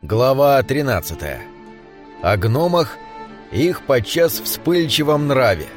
Глава 13. О гномах и их подчас вспыльчивом нраве.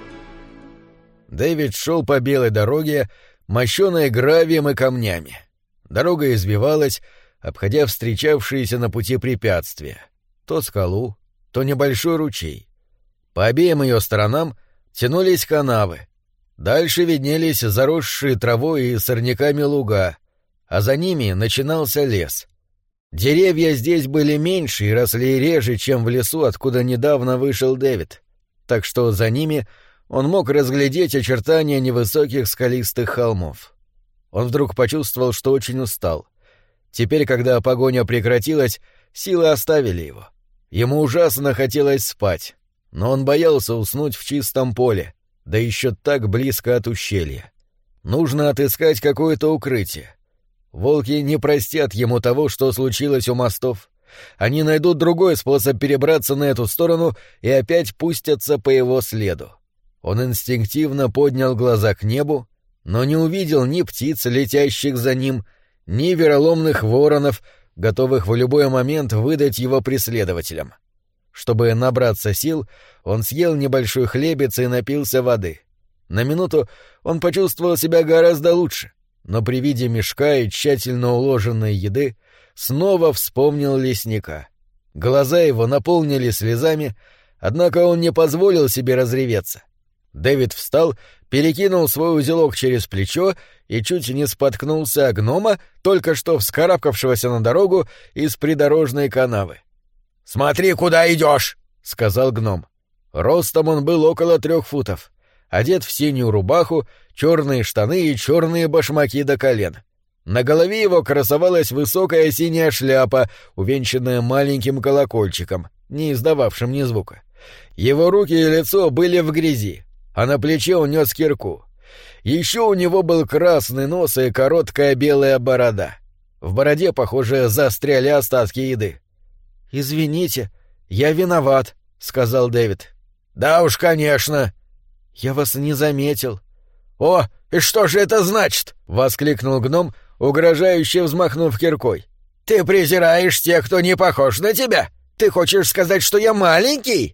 Дэвид шел по белой дороге, мощенной гравием и камнями. Дорога извивалась, обходя встречавшиеся на пути препятствия. То скалу, то небольшой ручей. По обеим ее сторонам тянулись канавы. Дальше виднелись заросшие травой и сорняками луга, а за ними начинался лес. Деревья здесь были меньше и росли реже, чем в лесу, откуда недавно вышел Дэвид, так что за ними он мог разглядеть очертания невысоких скалистых холмов. Он вдруг почувствовал, что очень устал. Теперь, когда погоня прекратилась, силы оставили его. Ему ужасно хотелось спать, но он боялся уснуть в чистом поле, да еще так близко от ущелья. Нужно отыскать какое-то укрытие. Волки не простят ему того, что случилось у мостов. Они найдут другой способ перебраться на эту сторону и опять пустятся по его следу. Он инстинктивно поднял глаза к небу, но не увидел ни птиц, летящих за ним, ни вероломных воронов, готовых в любой момент выдать его преследователям. Чтобы набраться сил, он съел небольшой хлебец и напился воды. На минуту он почувствовал себя гораздо лучше, но при виде мешка и тщательно уложенной еды снова вспомнил лесника. Глаза его наполнили слезами, однако он не позволил себе разреветься. Дэвид встал, перекинул свой узелок через плечо и чуть не споткнулся о гнома, только что вскарабкавшегося на дорогу из придорожной канавы. «Смотри, куда идешь!» — сказал гном. Ростом он был около 3 футов. Одет в синюю рубаху, черные штаны и черные башмаки до колен. На голове его красовалась высокая синяя шляпа, увенчанная маленьким колокольчиком, не издававшим ни звука. Его руки и лицо были в грязи, а на плече он нес кирку. Еще у него был красный нос и короткая белая борода. В бороде, похоже, застряли остатки еды. «Извините, я виноват», — сказал Дэвид. «Да уж, конечно». «Я вас не заметил». «О, и что же это значит?» — воскликнул гном, угрожающе взмахнув киркой. «Ты презираешь тех, кто не похож на тебя? Ты хочешь сказать, что я маленький?»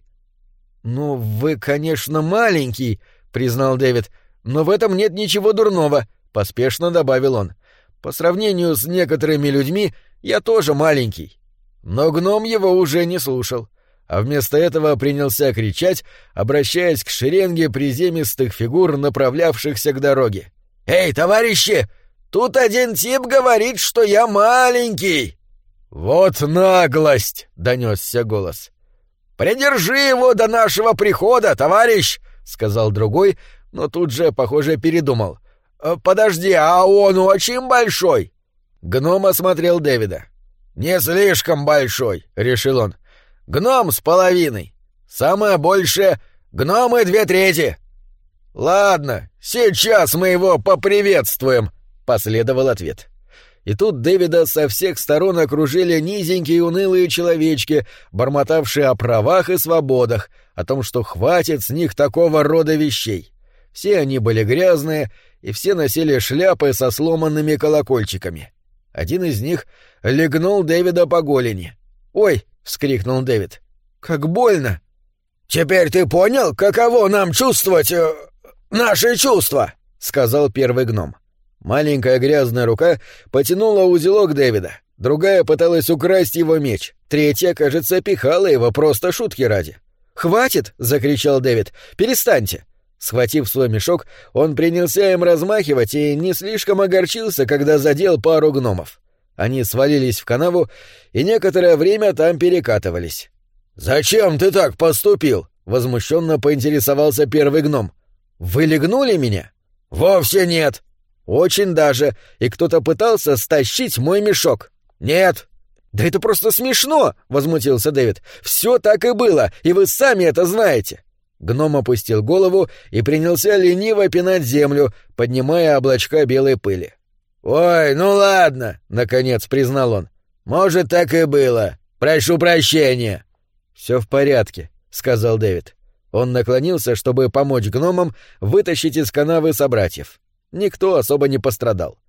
«Ну, вы, конечно, маленький», — признал Дэвид, «но в этом нет ничего дурного», — поспешно добавил он. «По сравнению с некоторыми людьми я тоже маленький». Но гном его уже не слушал, а вместо этого принялся кричать, обращаясь к шеренге приземистых фигур, направлявшихся к дороге. «Эй, товарищи! Тут один тип говорит, что я маленький!» «Вот наглость!» — донесся голос. «Придержи его до нашего прихода, товарищ!» — сказал другой, но тут же, похоже, передумал. «Подожди, а он очень большой!» Гном осмотрел Дэвида. «Не слишком большой», — решил он. «Гном с половиной. Самое большее — гном и 2/3. «Ладно, сейчас мы его поприветствуем», — последовал ответ. И тут Дэвида со всех сторон окружили низенькие унылые человечки, бормотавшие о правах и свободах, о том, что хватит с них такого рода вещей. Все они были грязные, и все носили шляпы со сломанными колокольчиками. Один из них легнул Дэвида по голени. «Ой!» — вскрикнул Дэвид. «Как больно!» «Теперь ты понял, каково нам чувствовать наши чувства?» — сказал первый гном. Маленькая грязная рука потянула узелок Дэвида, другая пыталась украсть его меч, третья, кажется, пихала его просто шутки ради. «Хватит!» — закричал Дэвид. «Перестаньте!» Схватив свой мешок, он принялся им размахивать и не слишком огорчился, когда задел пару гномов. Они свалились в канаву и некоторое время там перекатывались. «Зачем ты так поступил?» — возмущенно поинтересовался первый гном. «Вы легнули меня?» «Вовсе нет». «Очень даже. И кто-то пытался стащить мой мешок». «Нет». «Да это просто смешно!» — возмутился Дэвид. «Все так и было, и вы сами это знаете». Гном опустил голову и принялся лениво пинать землю, поднимая облачка белой пыли. «Ой, ну ладно», — наконец признал он. «Может, так и было. Прошу прощения». «Все в порядке», — сказал Дэвид. Он наклонился, чтобы помочь гномам вытащить из канавы собратьев. Никто особо не пострадал.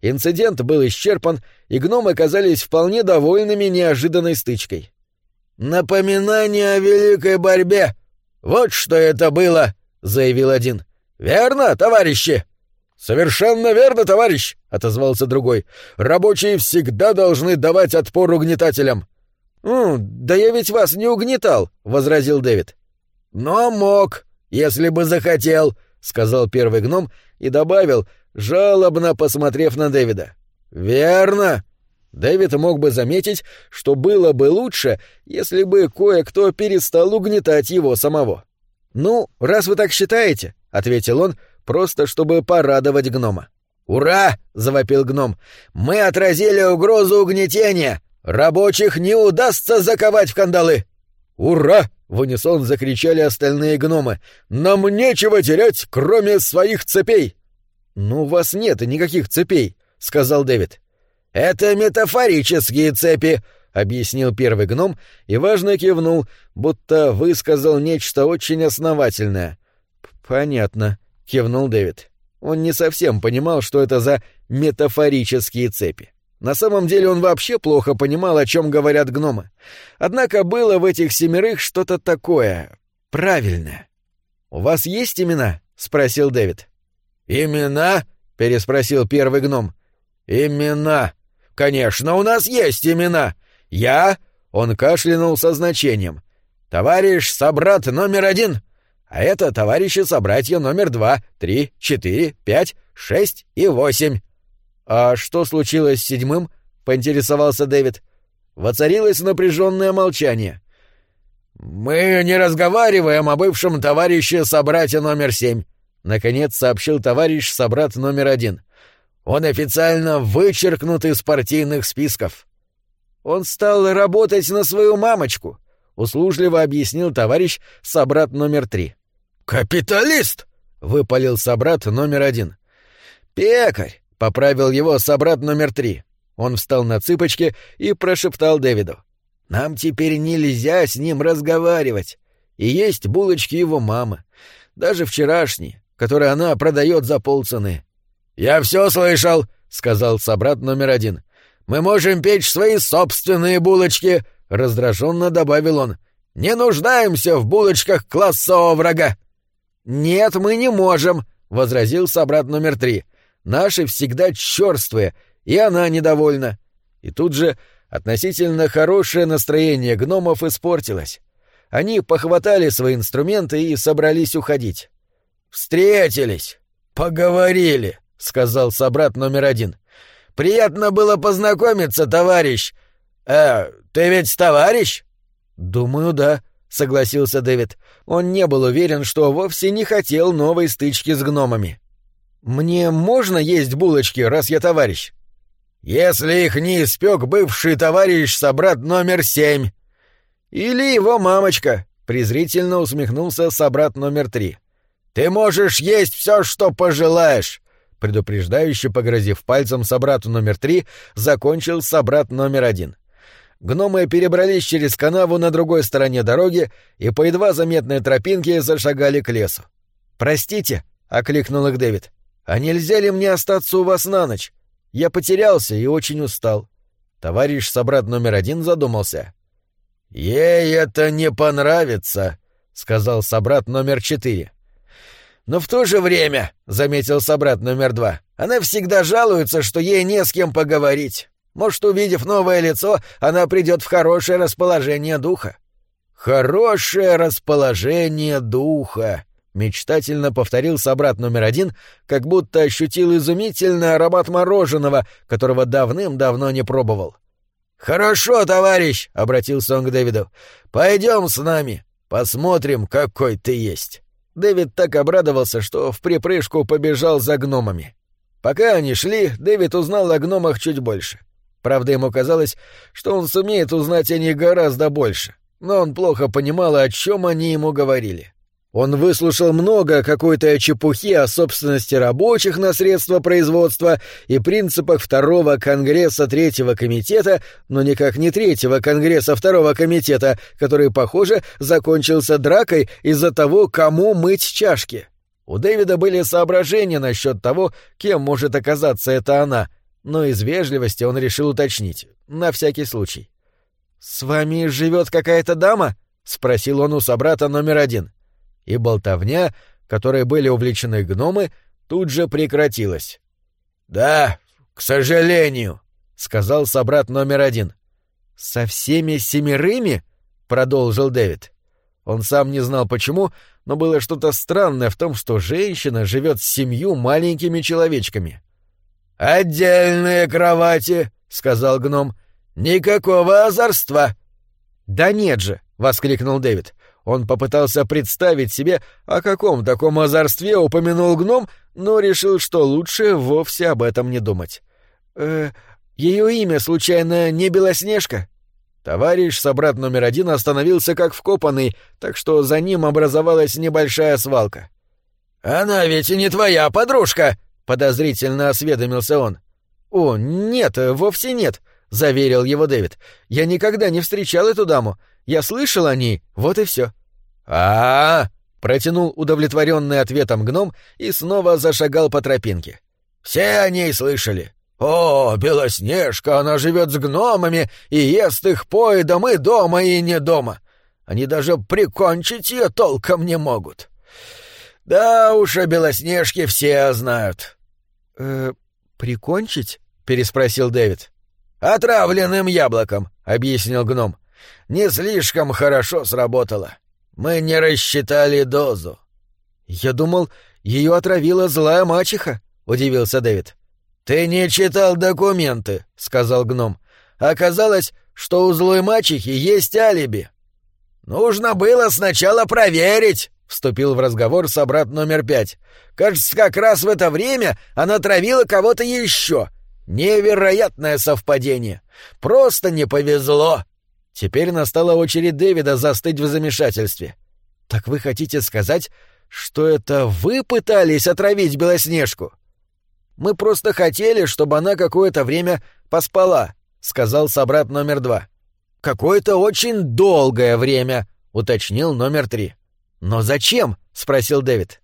Инцидент был исчерпан, и гномы казались вполне довольными неожиданной стычкой. «Напоминание о великой борьбе! Вот что это было!» — заявил один. «Верно, товарищи?» «Совершенно верно, товарищ!» — отозвался другой. «Рабочие всегда должны давать отпор угнетателям». «Да я ведь вас не угнетал», — возразил Дэвид. «Но мог, если бы захотел», — сказал первый гном и добавил, жалобно посмотрев на Дэвида. «Верно». Дэвид мог бы заметить, что было бы лучше, если бы кое-кто перестал угнетать его самого. «Ну, раз вы так считаете», — ответил он, просто чтобы порадовать гнома. «Ура!» — завопил гном. «Мы отразили угрозу угнетения! Рабочих не удастся заковать в кандалы!» «Ура!» — в унисон закричали остальные гномы. «Нам нечего терять, кроме своих цепей!» «Ну, у вас нет никаких цепей», — сказал Дэвид. «Это метафорические цепи», — объяснил первый гном и важно кивнул, будто высказал нечто очень основательное. «Понятно», — кивнул Дэвид. Он не совсем понимал, что это за метафорические цепи. На самом деле он вообще плохо понимал, о чем говорят гномы. Однако было в этих 7 что-то такое правильное. «У вас есть имена?» — спросил Дэвид. «Имена?» — переспросил первый гном. «Имена. Конечно, у нас есть имена. Я...» — он кашлянул со значением. «Товарищ-собрат номер 1. А это товарищи-собратья номер 2, 3, 4, 5, 6 и 8. «А что случилось с 7-м?» — поинтересовался Дэвид. Воцарилось напряженное молчание. «Мы не разговариваем о бывшем товарище-собрате номер 7», — наконец сообщил товарищ-собрат номер 1. «Он официально вычеркнут из партийных списков». «Он стал работать на свою мамочку», — услужливо объяснил товарищ-собрат номер 3. «Капиталист!» — выпалил собрат номер 1. «Пекарь!» — поправил его собрат номер 3. Он встал на цыпочки и прошептал Дэвиду. «Нам теперь нельзя с ним разговаривать. И есть булочки его мамы. Даже вчерашние, которые она продает за полцены». «Я все слышал», — сказал собрат номер 1. «Мы можем печь свои собственные булочки», — раздраженно добавил он. «Не нуждаемся в булочках классового врага». «Нет, мы не можем», — возразил собрат номер 3. «Наши всегда чёрствые, и она недовольна». И тут же относительно хорошее настроение гномов испортилось. Они похватали свои инструменты и собрались уходить. «Встретились, поговорили», — сказал собрат номер 1. «Приятно было познакомиться, товарищ. Ты ведь товарищ?» «Думаю, да», — согласился Дэвид. Он не был уверен, что вовсе не хотел новой стычки с гномами. «Мне можно есть булочки, раз я товарищ?» «Если их не испек бывший товарищ-собрат номер 7». «Или его мамочка», — презрительно усмехнулся собрат номер 3. «Ты можешь есть все, что пожелаешь», — предупреждающе погрозив пальцем собрату номер 3, закончил собрат номер 1. Гномы перебрались через канаву на другой стороне дороги и по едва заметной тропинке зашагали к лесу. «Простите», — окликнул их Дэвид, — «а нельзя ли мне остаться у вас на ночь? Я потерялся и очень устал». Товарищ-собрат номер 1 задумался. «Ей это не понравится», — сказал собрат номер 4. «Но в то же время», — заметил собрат номер 2, — «она всегда жалуется, что ей не с кем поговорить. Может, увидев новое лицо, она придет в хорошее расположение духа». «Хорошее расположение духа», — мечтательно повторил собрат номер 1, как будто ощутил изумительный аромат мороженого, которого давным-давно не пробовал. «Хорошо, товарищ», — обратился он к Дэвиду, — «пойдем с нами, посмотрим, какой ты есть». Дэвид так обрадовался, что вприпрыжку побежал за гномами. Пока они шли, Дэвид узнал о гномах чуть больше. Правда, ему казалось, что он сумеет узнать о них гораздо больше, но он плохо понимал, о чем они ему говорили. Он выслушал много какой-то чепухи о собственности рабочих на средства производства и принципах Второго Конгресса Третьего Комитета, но никак не Третьего Конгресса Второго Комитета, который, похоже, закончился дракой из-за того, кому мыть чашки. У Дэвида были соображения насчет того, кем может оказаться эта она, но из вежливости он решил уточнить, на всякий случай. «С вами живет какая-то дама?» — спросил он у собрата номер 1. И болтовня, которой были увлечены гномы, тут же прекратилась. «Да, к сожалению», — сказал собрат номер 1. «Со всеми 7?» — продолжил Дэвид. Он сам не знал почему, но было что-то странное в том, что женщина живет с 7 маленькими человечками. «Отдельные кровати», — сказал гном. «Никакого озорства». «Да нет же», — воскликнул Дэвид. Он попытался представить себе, о каком таком озорстве упомянул гном, но решил, что лучше вовсе об этом не думать. Ее имя, случайно, не Белоснежка?» Товарищ, собрат номер 1, остановился как вкопанный, так что за ним образовалась небольшая свалка. «Она ведь и не твоя подружка!» — подозрительно осведомился он. «О, нет, вовсе нет», — заверил его Дэвид. «Я никогда не встречал эту даму. Я слышал о ней, вот и все». Протянул удовлетворенный ответом гном и снова зашагал по тропинке. «Все о ней слышали. О, Белоснежка, она живет с гномами и ест их поедом и дома, и не дома. Они даже прикончить ее толком не могут. Да уж, о Белоснежке все знают». «Прикончить?» — переспросил Дэвид. «Отравленным яблоком», — объяснил гном. «Не слишком хорошо сработало. Мы не рассчитали дозу». «Я думал, ее отравила злая мачеха», — удивился Дэвид. «Ты не читал документы», — сказал гном. «Оказалось, что у злой мачехи есть алиби». «Нужно было сначала проверить», — вступил в разговор собрат номер 5. «Кажется, как раз в это время она травила кого-то еще. Невероятное совпадение. Просто не повезло». Теперь настала очередь Дэвида застыть в замешательстве. «Так вы хотите сказать, что это вы пытались отравить Белоснежку?» «Мы просто хотели, чтобы она какое-то время поспала», — сказал собрат номер 2. «Какое-то очень долгое время», — уточнил номер 3. «Но зачем?» — спросил Дэвид.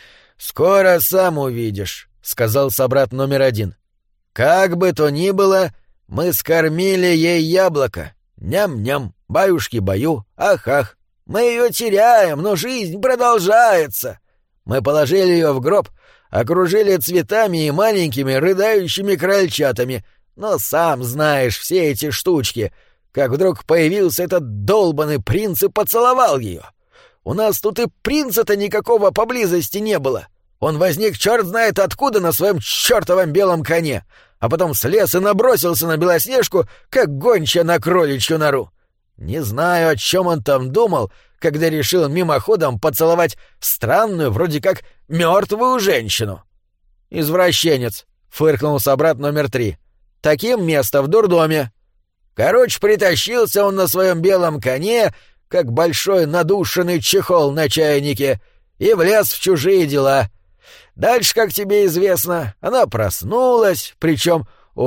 «Скоро сам увидишь», — сказал собрат номер 1. «Как бы то ни было, мы скормили ей яблоко. Ням-ням, баюшки-баю, ах-ах. Мы ее теряем, но жизнь продолжается. Мы положили ее в гроб, окружили цветами и маленькими рыдающими крольчатами, но сам знаешь все эти штучки, как вдруг появился этот долбаный принц и поцеловал ее. У нас тут и принца-то никакого поблизости не было. Он возник черт знает откуда на своем чертовом белом коне, а потом слез и набросился на Белоснежку, как гончая на кроличью нору. Не знаю, о чем он там думал, когда решил мимоходом поцеловать странную, вроде как мертвую женщину. «Извращенец», — фыркнул собрат номер 3. «Таким место в дурдоме». Короче, притащился он на своем белом коне, как большой надушенный чехол на чайнике, и влез в чужие дела. Дальше, как тебе известно, она проснулась, причем,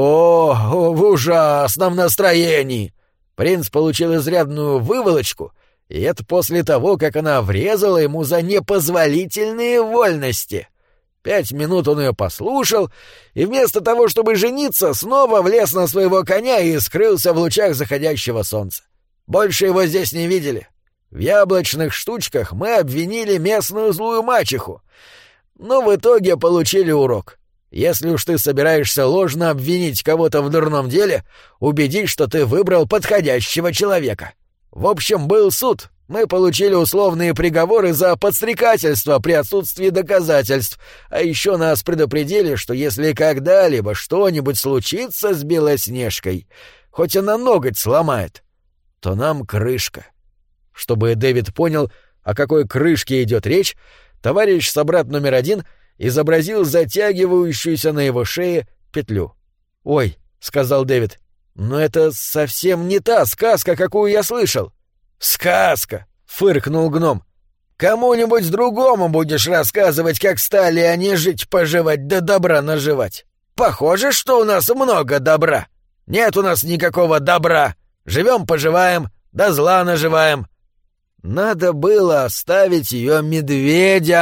в ужасном настроении. Принц получил изрядную выволочку, и это после того, как она врезала ему за непозволительные вольности. 5 минут он ее послушал, и вместо того, чтобы жениться, снова влез на своего коня и скрылся в лучах заходящего солнца. Больше его здесь не видели. В яблочных штучках мы обвинили местную злую мачеху, но в итоге получили урок. Если уж ты собираешься ложно обвинить кого-то в дурном деле, убедись, что ты выбрал подходящего человека. В общем, был суд. Мы получили условные приговоры за подстрекательство при отсутствии доказательств, а еще нас предупредили, что если когда-либо что-нибудь случится с Белоснежкой, хоть она ноготь сломает, то нам крышка». Чтобы Дэвид понял, о какой крышке идет речь, товарищ собрат номер 1 изобразил затягивающуюся на его шее петлю. «Ой», — сказал Дэвид, — «но это совсем не та сказка, какую я слышал». «Сказка!» — фыркнул гном. «Кому-нибудь другому будешь рассказывать, как стали они жить-поживать да добра наживать. Похоже, что у нас много добра. Нет у нас никакого добра. Живем-поживаем, да зла наживаем». «Надо было оставить ее медведям», —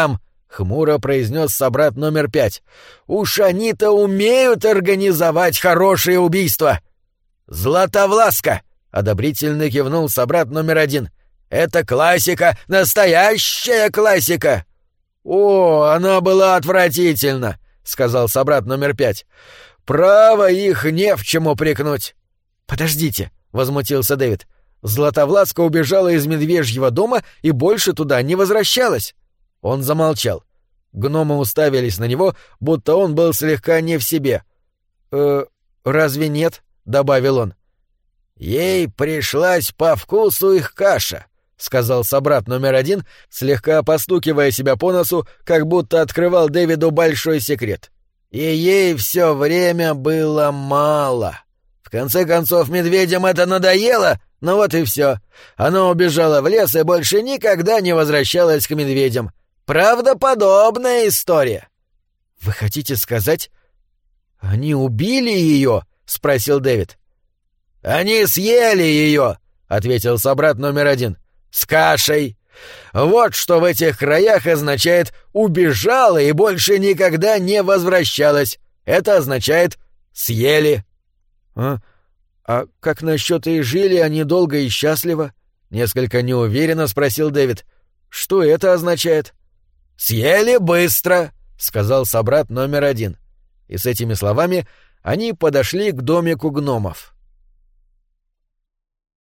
хмуро произнес собрат номер 5. «Уж они-то умеют организовать хорошие убийства!» «Златовласка!» — одобрительно кивнул собрат номер 1. «Это классика, настоящая классика!» «О, она была отвратительна!» — сказал собрат номер 5. «Право, их не в чем упрекнуть!» «Подождите!» — возмутился Дэвид. «Златовласка убежала из медвежьего дома и больше туда не возвращалась!» Он замолчал. Гномы уставились на него, будто он был слегка не в себе. «Разве нет?» — добавил он. «Ей пришлась по вкусу их каша», — сказал собрат номер 1, слегка постукивая себя по носу, как будто открывал Дэвиду большой секрет. «И ей все время было мало. В конце концов, медведям это надоело, ну вот и все. Она убежала в лес и больше никогда не возвращалась к медведям. Правдоподобная история». «Вы хотите сказать, они убили ее?» — спросил Дэвид. «Они съели ее», — ответил собрат номер 1, — «с кашей. Вот что в этих краях означает «убежала и больше никогда не возвращалась». Это означает «съели». «А как насчет и жили они долго и счастливо?» — несколько неуверенно спросил Дэвид. «Что это означает?» «Съели быстро», — сказал собрат номер 1. И с этими словами они подошли к домику гномов.